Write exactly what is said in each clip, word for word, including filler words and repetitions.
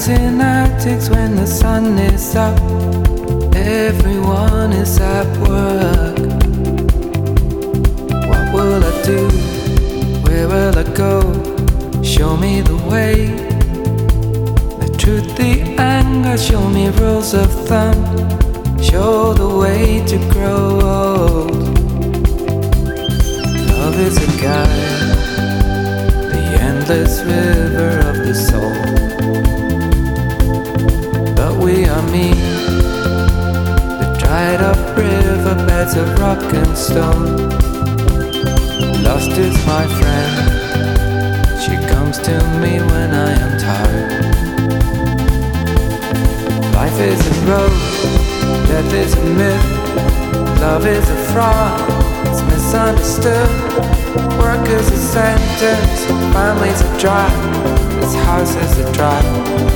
Nights in attics when the sun is up, everyone is at work. What will I do? Where will I go? Show me the way. The truth, the anger, show me rules of thumb. Show the way to grow old. Love is a guide, the endless river of the soul. But we are me, the dried up riverbeds of rock and stone. Lost is my friend, she comes to me when I am tired. Life is a road, death is a myth, love is a fraud, it's misunderstood. Work is a sentence, family's a drive, this house is a drive.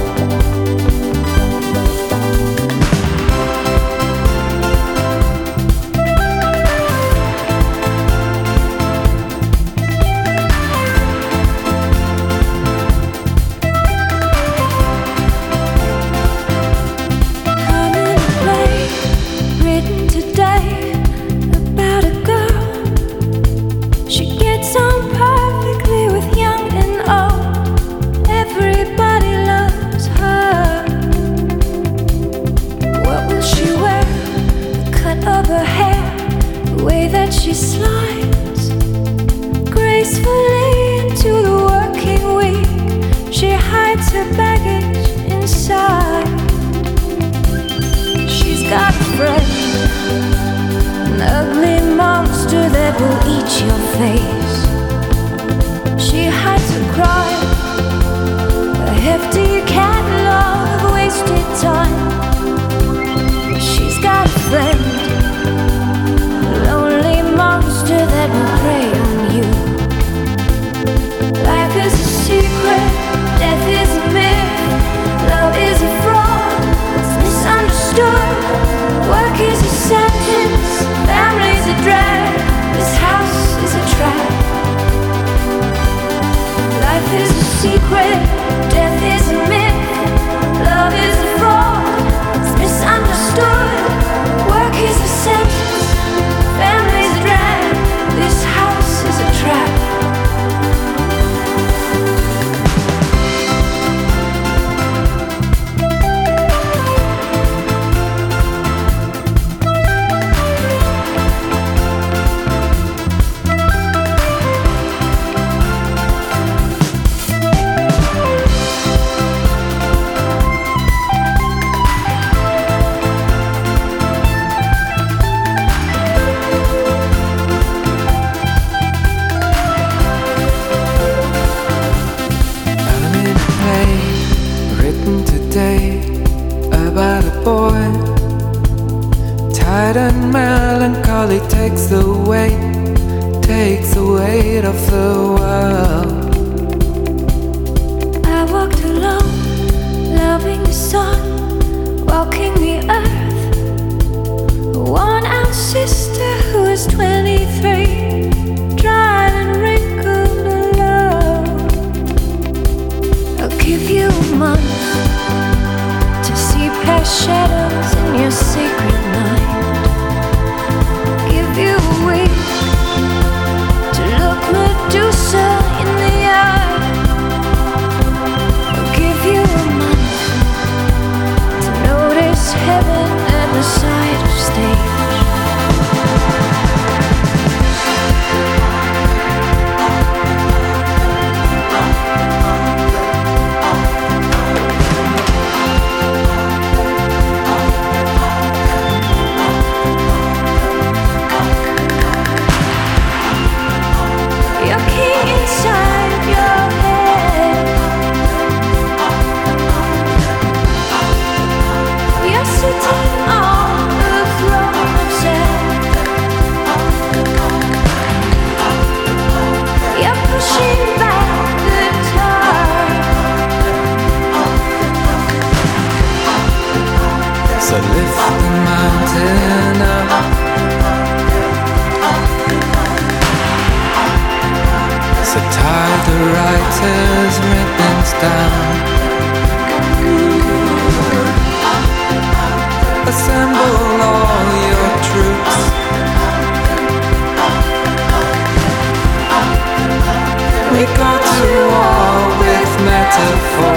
She slides gracefully into the working week. She hides her baggage inside. She's got a friend, an ugly monster that will eat your face. She hides her crime, a hefty catalog of wasted time. She's got a friend, monster that will prey on you. Life is a secret, death is a myth, love is a fraud, it's misunderstood. Work is a sentence, family's a drag, this house is a trap. Life is a secret, death is a myth, love is a fraud, it's misunderstood. Work is a sentence, family's a drag, this house is a trap. About a boy, tired and melancholy, takes the weight, takes the weight of the world. I walked alone, loving the sun, walking the earth. A worn-out sister who is twenty-three, dried and wrinkled alone. I'll give you a month, past shadows in your sacred mind. Give you a week to look Medusa in the eye. I'll give you a month to notice heaven at the side of stage. So lift the mountain up, so tie the writer's ribbons down. We go to war with metaphor.